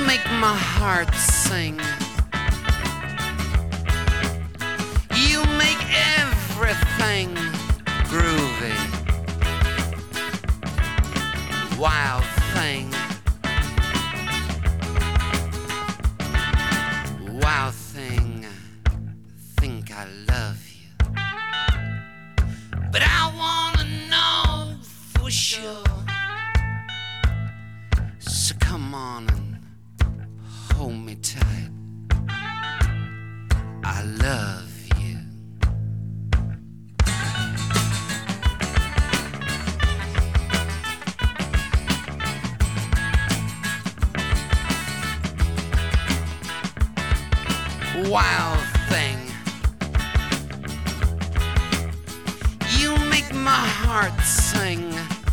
make my heart sing. You make everything groovy. Wild thing. Wild thing. Think I love you. But I wanna know for sure. So come on and hold me tight. I love you. Wild thing. You make my heart sing.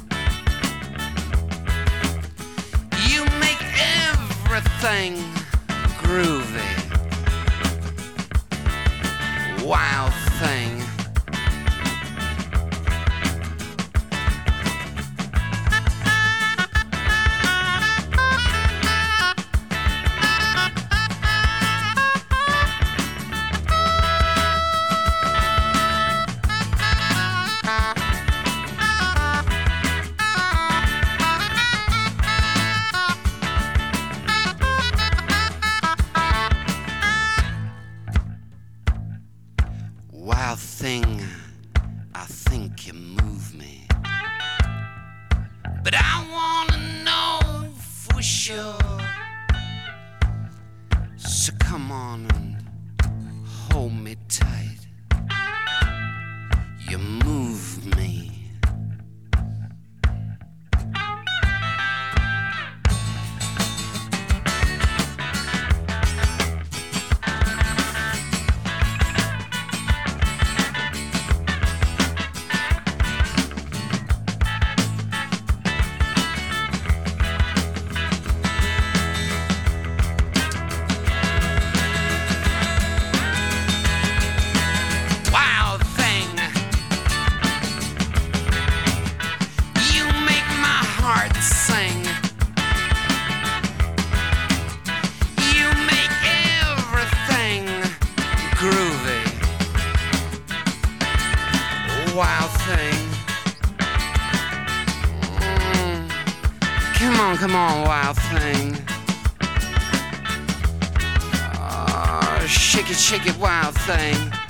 You make everything groovy. Wild thing. Wild thing, I think you move me. But I wanna know for sure. So come on and hold me tight. You move me. Wild thing. Come on, wild thing. Shake it, wild thing.